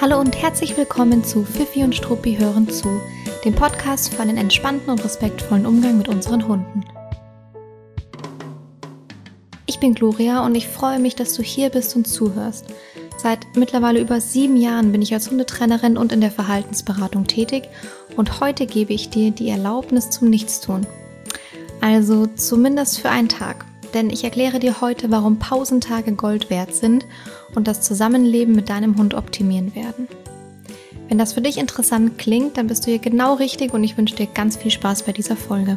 Hallo und herzlich willkommen zu Fifi und Struppi hören zu, dem Podcast für einen entspannten und respektvollen Umgang mit unseren Hunden. Ich bin Gloria und ich freue mich, dass du hier bist und zuhörst. Seit mittlerweile über 7 Jahren bin ich als Hundetrainerin und in der Verhaltensberatung tätig und heute gebe ich dir die Erlaubnis zum Nichtstun. Also zumindest für einen Tag, denn ich erkläre dir heute, warum Pausentage Gold wert sind und das Zusammenleben mit deinem Hund optimieren werden. Wenn das für dich interessant klingt, dann bist du hier genau richtig und ich wünsche dir ganz viel Spaß bei dieser Folge.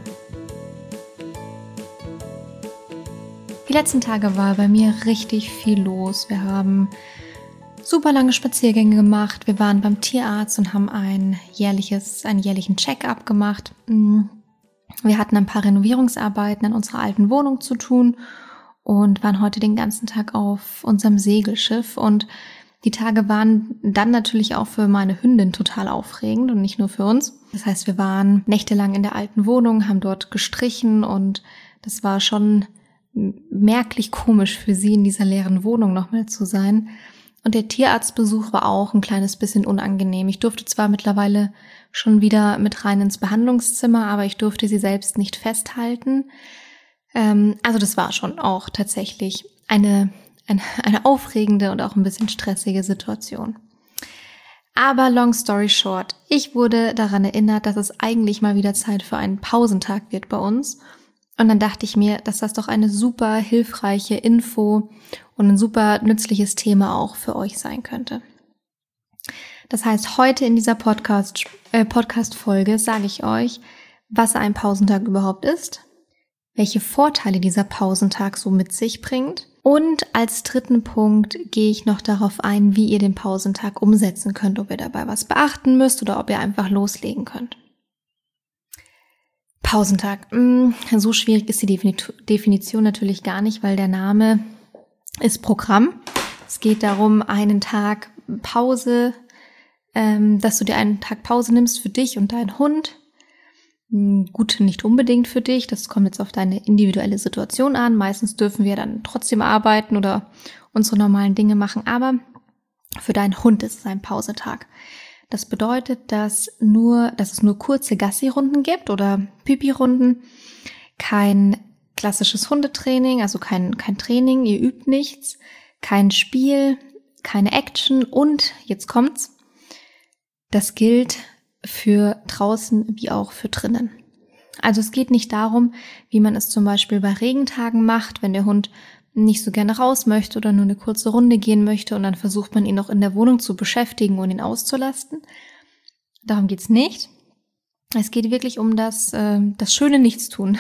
Die letzten Tage war bei mir richtig viel los. Wir haben super lange Spaziergänge gemacht. Wir waren beim Tierarzt und haben einen jährlichen Check-up gemacht. Wir hatten ein paar Renovierungsarbeiten an unserer alten Wohnung zu tun und waren heute den ganzen Tag auf unserem Segelschiff. Und die Tage waren dann natürlich auch für meine Hündin total aufregend und nicht nur für uns. Das heißt, wir waren nächtelang in der alten Wohnung, haben dort gestrichen und das war schon merklich komisch für sie, in dieser leeren Wohnung nochmal zu sein. Und der Tierarztbesuch war auch ein kleines bisschen unangenehm. Ich durfte zwar mittlerweile schon wieder mit rein ins Behandlungszimmer, aber ich durfte sie selbst nicht festhalten. Also das war schon auch tatsächlich eine aufregende und auch ein bisschen stressige Situation. Aber long story short, ich wurde daran erinnert, dass es eigentlich mal wieder Zeit für einen Pausentag wird bei uns. Und dann dachte ich mir, dass das doch eine super hilfreiche Info und ein super nützliches Thema auch für euch sein könnte. Das heißt, heute in dieser Podcast-Folge sage ich euch, was ein Pausentag überhaupt ist, welche Vorteile dieser Pausentag so mit sich bringt und als dritten Punkt gehe ich noch darauf ein, wie ihr den Pausentag umsetzen könnt, ob ihr dabei was beachten müsst oder ob ihr einfach loslegen könnt. Pausentag. So schwierig ist die Definition natürlich gar nicht, weil der Name ist Programm. Es geht darum, einen Tag Pause, dass du dir einen Tag Pause nimmst für dich und deinen Hund. Gut, nicht unbedingt für dich. Das kommt jetzt auf deine individuelle Situation an. Meistens dürfen wir dann trotzdem arbeiten oder unsere normalen Dinge machen. Aber für deinen Hund ist es ein Pausetag. Das bedeutet, dass es nur kurze Gassi-Runden gibt oder Pipi-Runden, kein klassisches Hundetraining, also kein Training, ihr übt nichts, kein Spiel, keine Action und, jetzt kommt's, das gilt für draußen wie auch für drinnen. Also es geht nicht darum, wie man es zum Beispiel bei Regentagen macht, wenn der Hund nicht so gerne raus möchte oder nur eine kurze Runde gehen möchte und dann versucht man ihn noch in der Wohnung zu beschäftigen und ihn auszulasten. Darum geht's nicht. Es geht wirklich um das schöne Nichtstun.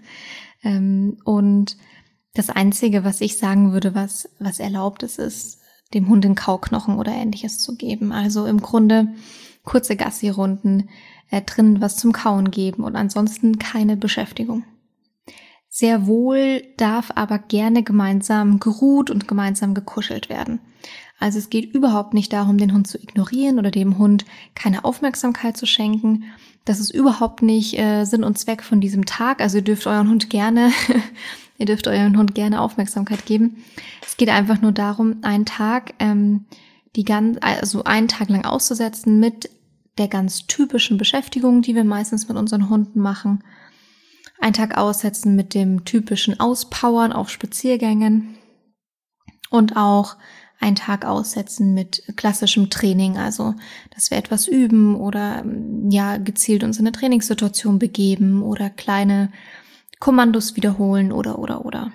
Und das Einzige, was ich sagen würde, was erlaubt ist, dem Hund den Kauknochen oder Ähnliches zu geben. Also im Grunde kurze Gassi-Runden, drinnen was zum Kauen geben und ansonsten keine Beschäftigung. Sehr wohl darf aber gerne gemeinsam geruht und gemeinsam gekuschelt werden. Also es geht überhaupt nicht darum, den Hund zu ignorieren oder dem Hund keine Aufmerksamkeit zu schenken. Das ist überhaupt nicht Sinn und Zweck von diesem Tag. Also ihr dürft eurem Hund gerne Aufmerksamkeit geben. Es geht einfach nur darum, einen Tag einen Tag lang auszusetzen mit der ganz typischen Beschäftigung, die wir meistens mit unseren Hunden machen. Einen Tag aussetzen mit dem typischen Auspowern auf Spaziergängen und auch einen Tag aussetzen mit klassischem Training, also dass wir etwas üben oder gezielt uns in eine Trainingssituation begeben oder kleine Kommandos wiederholen oder.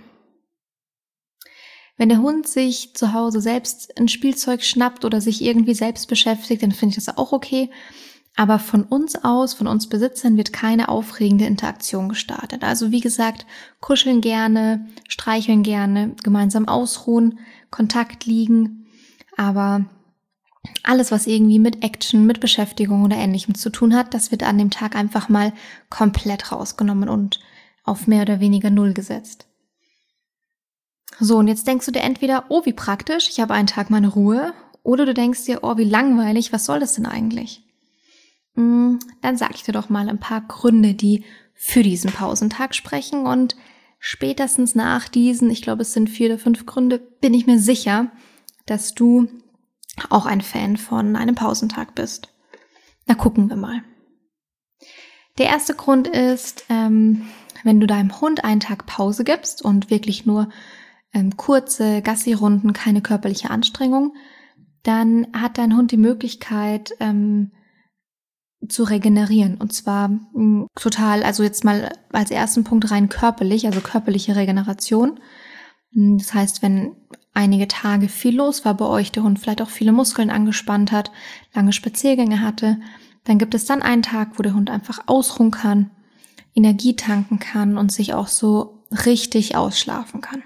Wenn der Hund sich zu Hause selbst ein Spielzeug schnappt oder sich irgendwie selbst beschäftigt, dann finde ich das auch okay. Aber von uns Besitzern, wird keine aufregende Interaktion gestartet. Also wie gesagt, kuscheln gerne, streicheln gerne, gemeinsam ausruhen, Kontakt liegen. Aber alles, was irgendwie mit Action, mit Beschäftigung oder Ähnlichem zu tun hat, das wird an dem Tag einfach mal komplett rausgenommen und auf mehr oder weniger Null gesetzt. So, und jetzt denkst du dir entweder, oh, wie praktisch, ich habe einen Tag meine Ruhe. Oder du denkst dir, oh, wie langweilig, was soll das denn eigentlich? Dann sage ich dir doch mal ein paar Gründe, die für diesen Pausentag sprechen und spätestens nach diesen, ich glaube es sind 4 oder 5 Gründe, bin ich mir sicher, dass du auch ein Fan von einem Pausentag bist. Na, gucken wir mal. Der erste Grund ist, wenn du deinem Hund einen Tag Pause gibst und wirklich nur kurze Gassi-Runden, keine körperliche Anstrengung, dann hat dein Hund die Möglichkeit zu regenerieren. Und zwar total, also jetzt mal als ersten Punkt rein körperlich, also körperliche Regeneration. Das heißt, wenn einige Tage viel los war bei euch, der Hund vielleicht auch viele Muskeln angespannt hat, lange Spaziergänge hatte, dann gibt es dann einen Tag, wo der Hund einfach ausruhen kann, Energie tanken kann und sich auch so richtig ausschlafen kann.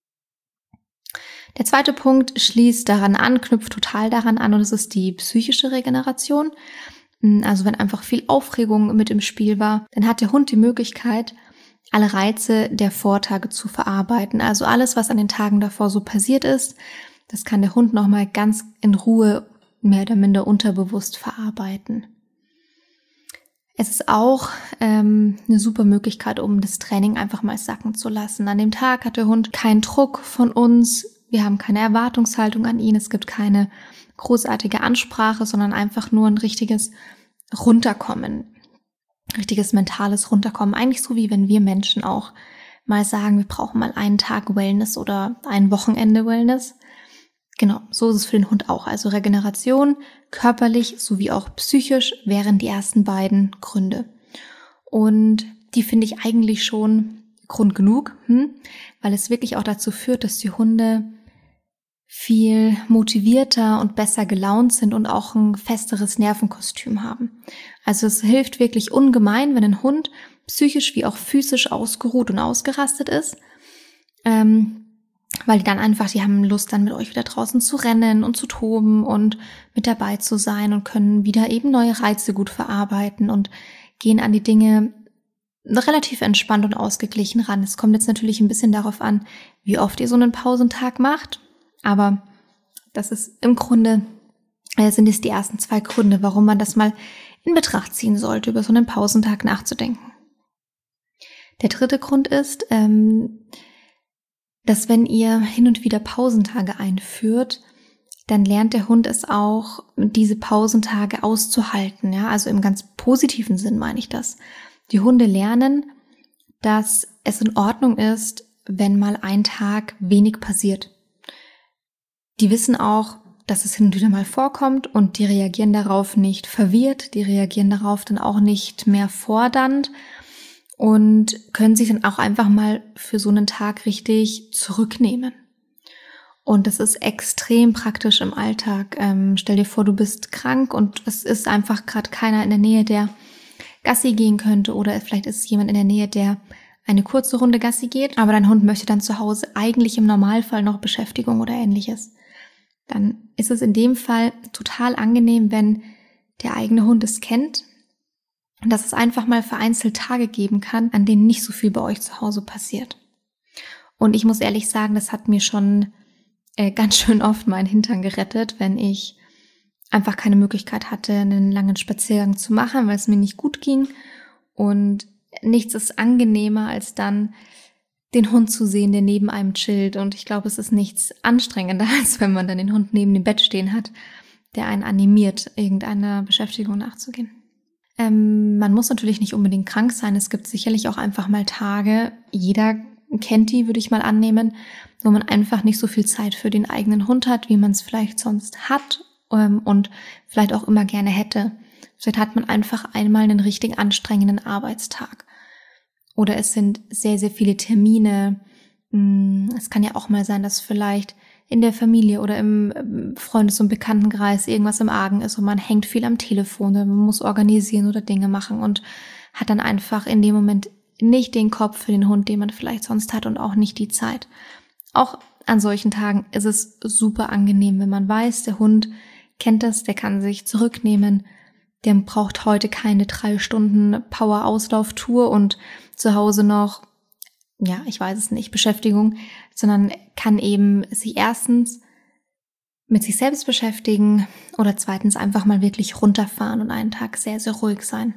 Der zweite Punkt schließt daran an, knüpft total daran an, und das ist die psychische Regeneration. Also wenn einfach viel Aufregung mit im Spiel war, dann hat der Hund die Möglichkeit, alle Reize der Vortage zu verarbeiten. Also alles, was an den Tagen davor so passiert ist, das kann der Hund nochmal ganz in Ruhe, mehr oder minder unterbewusst verarbeiten. Es ist auch eine super Möglichkeit, um das Training einfach mal sacken zu lassen. An dem Tag hat der Hund keinen Druck von uns, wir haben keine Erwartungshaltung an ihn, es gibt keine großartige Ansprache, sondern einfach nur ein richtiges Runterkommen, richtiges mentales Runterkommen. Eigentlich so, wie wenn wir Menschen auch mal sagen, wir brauchen mal einen Tag Wellness oder ein Wochenende Wellness. Genau, so ist es für den Hund auch. Also Regeneration, körperlich sowie auch psychisch, wären die ersten beiden Gründe. Und die finde ich eigentlich schon Grund genug, weil es wirklich auch dazu führt, dass die Hunde viel motivierter und besser gelaunt sind und auch ein festeres Nervenkostüm haben. Also es hilft wirklich ungemein, wenn ein Hund psychisch wie auch physisch ausgeruht und ausgerastet ist, weil die dann einfach, die haben Lust dann mit euch wieder draußen zu rennen und zu toben und mit dabei zu sein und können wieder eben neue Reize gut verarbeiten und gehen an die Dinge relativ entspannt und ausgeglichen ran. Es kommt jetzt natürlich ein bisschen darauf an, wie oft ihr so einen Pausentag macht, aber das ist im Grunde, sind es die ersten 2 Gründe, warum man das mal in Betracht ziehen sollte, über so einen Pausentag nachzudenken. Der dritte Grund ist, dass wenn ihr hin und wieder Pausentage einführt, dann lernt der Hund es auch, diese Pausentage auszuhalten. Ja, also im ganz positiven Sinn meine ich das. Die Hunde lernen, dass es in Ordnung ist, wenn mal ein Tag wenig passiert. Die wissen auch, dass es hin und wieder mal vorkommt und die reagieren darauf nicht verwirrt, die reagieren darauf dann auch nicht mehr fordernd und können sich dann auch einfach mal für so einen Tag richtig zurücknehmen. Und das ist extrem praktisch im Alltag. Stell dir vor, du bist krank und es ist einfach gerade keiner in der Nähe, der Gassi gehen könnte, oder vielleicht ist jemand in der Nähe, der eine kurze Runde Gassi geht, aber dein Hund möchte dann zu Hause eigentlich im Normalfall noch Beschäftigung oder Ähnliches. Dann ist es in dem Fall total angenehm, wenn der eigene Hund es kennt, dass es einfach mal vereinzelt Tage geben kann, an denen nicht so viel bei euch zu Hause passiert. Und ich muss ehrlich sagen, das hat mir schon ganz schön oft meinen Hintern gerettet, wenn ich einfach keine Möglichkeit hatte, einen langen Spaziergang zu machen, weil es mir nicht gut ging. Und nichts ist angenehmer, als dann den Hund zu sehen, der neben einem chillt. Und ich glaube, es ist nichts anstrengender, als wenn man dann den Hund neben dem Bett stehen hat, der einen animiert, irgendeiner Beschäftigung nachzugehen. Man muss natürlich nicht unbedingt krank sein. Es gibt sicherlich auch einfach mal Tage, jeder kennt die, würde ich mal annehmen, wo man einfach nicht so viel Zeit für den eigenen Hund hat, wie man es vielleicht sonst hat und vielleicht auch immer gerne hätte. Vielleicht hat man einfach einmal einen richtig anstrengenden Arbeitstag. Oder es sind sehr, sehr viele Termine. Es kann ja auch mal sein, dass vielleicht in der Familie oder im Freundes- und Bekanntenkreis irgendwas im Argen ist und man hängt viel am Telefon, man muss organisieren oder Dinge machen und hat dann einfach in dem Moment nicht den Kopf für den Hund, den man vielleicht sonst hat, und auch nicht die Zeit. Auch an solchen Tagen ist es super angenehm, wenn man weiß, der Hund kennt das, der kann sich zurücknehmen, der braucht heute keine 3 Stunden Power-Auslauf-Tour und zu Hause noch, ja, ich weiß es nicht, Beschäftigung, sondern kann eben sich erstens mit sich selbst beschäftigen oder zweitens einfach mal wirklich runterfahren und einen Tag sehr, sehr ruhig sein.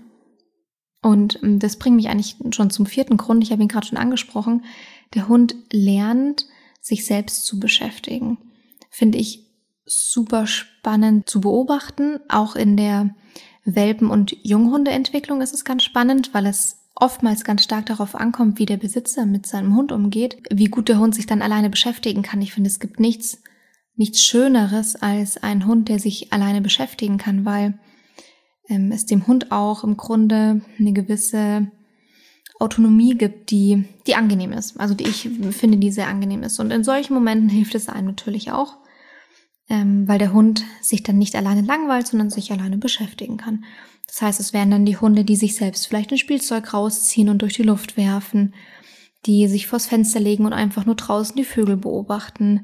Und das bringt mich eigentlich schon zum 4. Grund, ich habe ihn gerade schon angesprochen, der Hund lernt, sich selbst zu beschäftigen. Finde ich super spannend zu beobachten. Auch in der Welpen- und Junghundeentwicklung ist es ganz spannend, weil es oftmals ganz stark darauf ankommt, wie der Besitzer mit seinem Hund umgeht, wie gut der Hund sich dann alleine beschäftigen kann. Ich finde, es gibt nichts Schöneres als ein Hund, der sich alleine beschäftigen kann, weil es dem Hund auch im Grunde eine gewisse Autonomie gibt, die angenehm ist. Also die ich finde, die sehr angenehm ist. Und in solchen Momenten hilft es einem natürlich auch, weil der Hund sich dann nicht alleine langweilt, sondern sich alleine beschäftigen kann. Das heißt, es wären dann die Hunde, die sich selbst vielleicht ein Spielzeug rausziehen und durch die Luft werfen, die sich vors Fenster legen und einfach nur draußen die Vögel beobachten,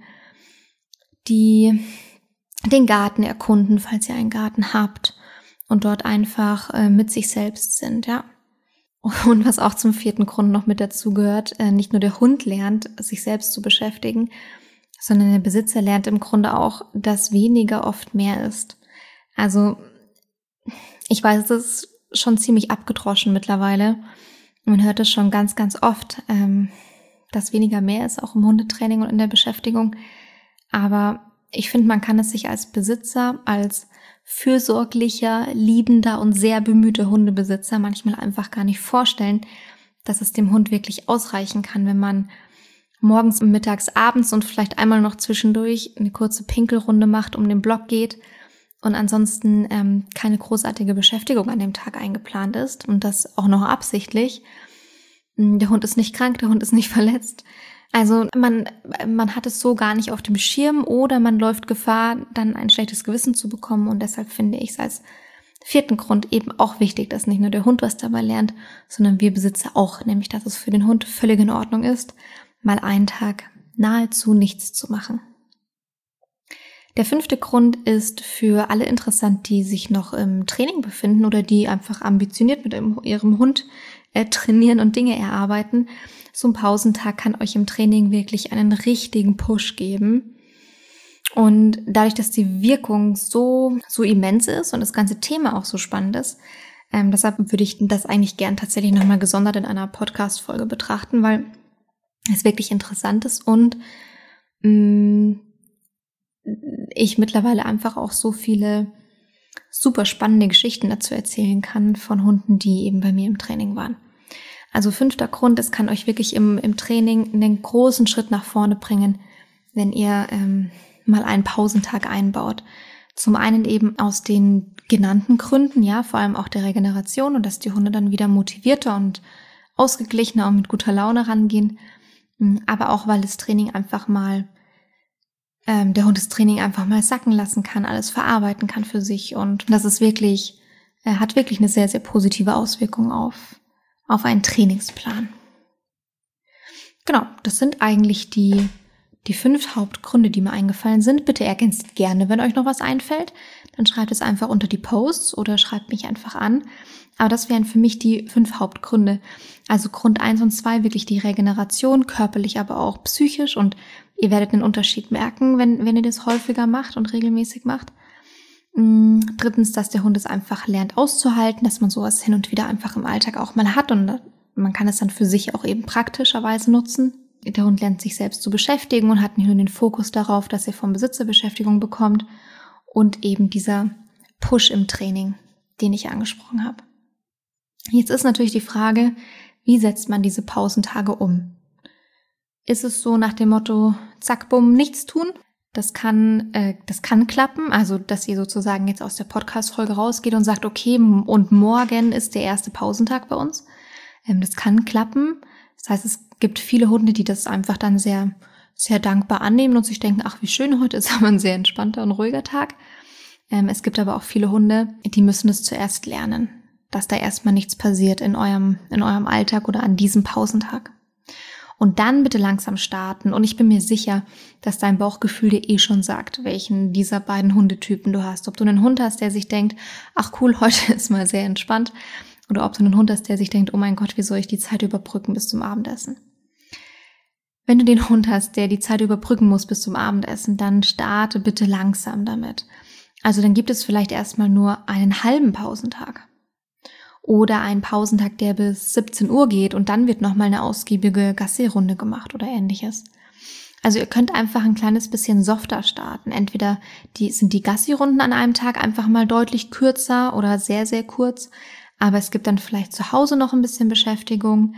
die den Garten erkunden, falls ihr einen Garten habt und dort einfach mit sich selbst sind, ja. Und was auch zum 4. Grund noch mit dazu gehört, nicht nur der Hund lernt, sich selbst zu beschäftigen, sondern der Besitzer lernt im Grunde auch, dass weniger oft mehr ist. Also ich weiß, es ist schon ziemlich abgedroschen mittlerweile. Man hört es schon ganz, ganz oft, dass weniger mehr ist, auch im Hundetraining und in der Beschäftigung. Aber ich finde, man kann es sich als Besitzer, als fürsorglicher, liebender und sehr bemühter Hundebesitzer manchmal einfach gar nicht vorstellen, dass es dem Hund wirklich ausreichen kann, wenn man morgens, mittags, abends und vielleicht einmal noch zwischendurch eine kurze Pinkelrunde macht, um den Block geht und ansonsten keine großartige Beschäftigung an dem Tag eingeplant ist und das auch noch absichtlich. Der Hund ist nicht krank, der Hund ist nicht verletzt. Also man hat es so gar nicht auf dem Schirm oder man läuft Gefahr, dann ein schlechtes Gewissen zu bekommen. Und deshalb finde ich es als 4. Grund eben auch wichtig, dass nicht nur der Hund was dabei lernt, sondern wir Besitzer auch, nämlich dass es für den Hund völlig in Ordnung ist, mal einen Tag nahezu nichts zu machen. Der 5. Grund ist für alle interessant, die sich noch im Training befinden oder die einfach ambitioniert mit ihrem Hund trainieren und Dinge erarbeiten. So ein Pausentag kann euch im Training wirklich einen richtigen Push geben. Und dadurch, dass die Wirkung so immens ist und das ganze Thema auch so spannend ist, deshalb würde ich das eigentlich gern tatsächlich nochmal gesondert in einer Podcast-Folge betrachten, weil es wirklich interessant ist und ich mittlerweile einfach auch so viele super spannende Geschichten dazu erzählen kann von Hunden, die eben bei mir im Training waren. Also 5. Grund, es kann euch wirklich im Training einen großen Schritt nach vorne bringen, wenn ihr mal einen Pausentag einbaut. Zum einen eben aus den genannten Gründen, ja, vor allem auch der Regeneration und dass die Hunde dann wieder motivierter und ausgeglichener und mit guter Laune rangehen, aber auch, weil das Training einfach mal der Hund das Training einfach mal sacken lassen kann, alles verarbeiten kann für sich und das ist wirklich, hat wirklich eine sehr, sehr positive Auswirkung auf einen Trainingsplan. Genau, das sind eigentlich die 5 Hauptgründe, die mir eingefallen sind. Bitte ergänzt gerne, wenn euch noch was einfällt. Dann schreibt es einfach unter die Posts oder schreibt mich einfach an. Aber das wären für mich die 5 Hauptgründe. Also Grund 1 und 2 wirklich die Regeneration, körperlich, aber auch psychisch. Und ihr werdet einen Unterschied merken, wenn ihr das häufiger macht und regelmäßig macht. 3. dass der Hund es einfach lernt auszuhalten, dass man sowas hin und wieder einfach im Alltag auch mal hat und man kann es dann für sich auch eben praktischerweise nutzen. Der Hund lernt sich selbst zu beschäftigen und hat nicht nur den Fokus darauf, dass er vom Besitzer Beschäftigung bekommt und eben dieser Push im Training, den ich angesprochen habe. Jetzt ist natürlich die Frage, wie setzt man diese Pausentage um? Ist es so nach dem Motto, zack, bumm, nichts tun? Das kann klappen, also dass ihr sozusagen jetzt aus der Podcast-Folge rausgeht und sagt, okay, und morgen ist der erste Pausentag bei uns. Das kann klappen. Das heißt, es gibt viele Hunde, die das einfach dann sehr, sehr dankbar annehmen und sich denken, ach, wie schön, heute ist aber ein sehr entspannter und ruhiger Tag. Es gibt aber auch viele Hunde, die müssen es zuerst lernen, dass da erstmal nichts passiert in eurem Alltag oder an diesem Pausentag. Und dann bitte langsam starten. Und ich bin mir sicher, dass dein Bauchgefühl dir schon sagt, welchen dieser beiden Hundetypen du hast. Ob du einen Hund hast, der sich denkt, ach cool, heute ist mal sehr entspannt. Oder ob du einen Hund hast, der sich denkt, oh mein Gott, wie soll ich die Zeit überbrücken bis zum Abendessen? Wenn du den Hund hast, der die Zeit überbrücken muss bis zum Abendessen, dann starte bitte langsam damit. Also dann gibt es vielleicht erstmal nur einen halben Pausentag. Oder einen Pausentag, der bis 17 Uhr geht und dann wird nochmal eine ausgiebige Gassi-Runde gemacht oder ähnliches. Also ihr könnt einfach ein kleines bisschen softer starten. Entweder sind die Gassi-Runden an einem Tag einfach mal deutlich kürzer oder sehr, sehr kurz. Aber es gibt dann vielleicht zu Hause noch ein bisschen Beschäftigung.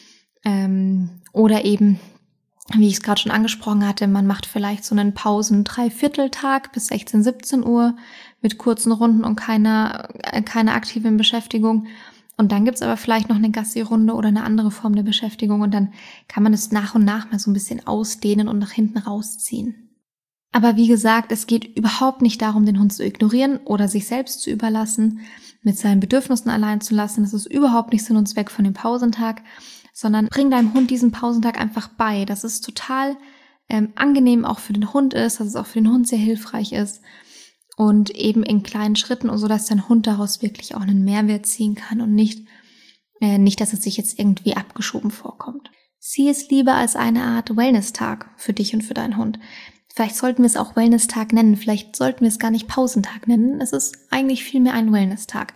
Oder eben, wie ich es gerade schon angesprochen hatte, man macht vielleicht so einen Pausen-Dreivierteltag bis 16, 17 Uhr mit kurzen Runden und keine aktiven Beschäftigung. Und dann gibt's aber vielleicht noch eine Gassi-Runde oder eine andere Form der Beschäftigung und dann kann man es nach und nach mal so ein bisschen ausdehnen und nach hinten rausziehen. Aber wie gesagt, es geht überhaupt nicht darum, den Hund zu ignorieren oder sich selbst zu überlassen, mit seinen Bedürfnissen allein zu lassen. Das ist überhaupt nicht Sinn und Zweck von dem Pausentag, sondern bring deinem Hund diesen Pausentag einfach bei, dass es total angenehm auch für den Hund ist, dass es auch für den Hund sehr hilfreich ist. Und eben in kleinen Schritten und so, dass dein Hund daraus wirklich auch einen Mehrwert ziehen kann und nicht, dass es sich jetzt irgendwie abgeschoben vorkommt. Sieh es lieber als eine Art Wellness-Tag für dich und für deinen Hund. Vielleicht sollten wir es auch Wellness-Tag nennen, vielleicht sollten wir es gar nicht Pausentag nennen. Es ist eigentlich vielmehr ein Wellness-Tag.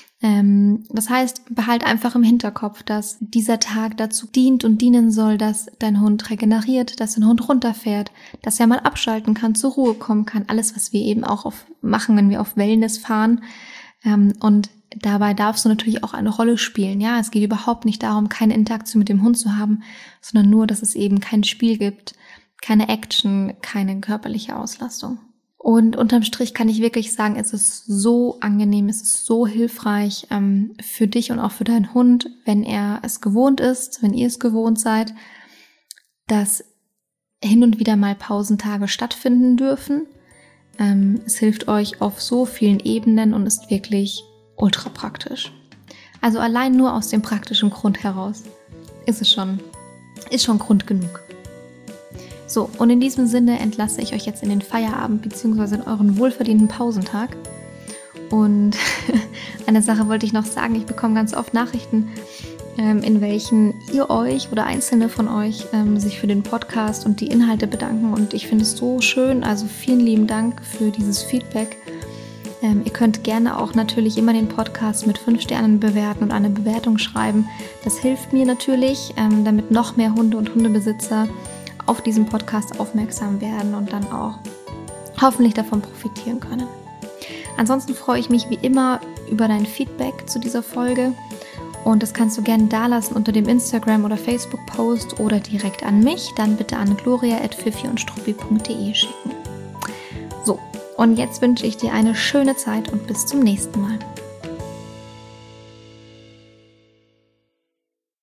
Das heißt, behalt einfach im Hinterkopf, dass dieser Tag dazu dient und dienen soll, dass dein Hund regeneriert, dass dein Hund runterfährt, dass er mal abschalten kann, zur Ruhe kommen kann. Alles, was wir eben auch machen, wenn wir auf Wellness fahren. Und dabei darfst du natürlich auch eine Rolle spielen. Ja, es geht überhaupt nicht darum, keine Interaktion mit dem Hund zu haben, sondern nur, dass es eben kein Spiel gibt, keine Action, keine körperliche Auslastung. Und unterm Strich kann ich wirklich sagen, es ist so angenehm, es ist so hilfreich für dich und auch für deinen Hund, wenn er es gewohnt ist, wenn ihr es gewohnt seid, dass hin und wieder mal Pausentage stattfinden dürfen. Es hilft euch auf so vielen Ebenen und ist wirklich ultra praktisch. Also allein nur aus dem praktischen Grund heraus ist schon Grund genug. So, und in diesem Sinne entlasse ich euch jetzt in den Feierabend bzw. in euren wohlverdienten Pausentag. Und eine Sache wollte ich noch sagen, ich bekomme ganz oft Nachrichten, in welchen ihr euch oder Einzelne von euch sich für den Podcast und die Inhalte bedanken. Und ich finde es so schön, also vielen lieben Dank für dieses Feedback. Ihr könnt gerne auch natürlich immer den Podcast mit 5 Sternen bewerten und eine Bewertung schreiben. Das hilft mir natürlich, damit noch mehr Hunde und Hundebesitzer auf diesen Podcast aufmerksam werden und dann auch hoffentlich davon profitieren können. Ansonsten freue ich mich wie immer über dein Feedback zu dieser Folge und das kannst du gerne dalassen unter dem Instagram- oder Facebook-Post oder direkt an mich, dann bitte an gloria@fifiundstruppi.de schicken. So, und jetzt wünsche ich dir eine schöne Zeit und bis zum nächsten Mal.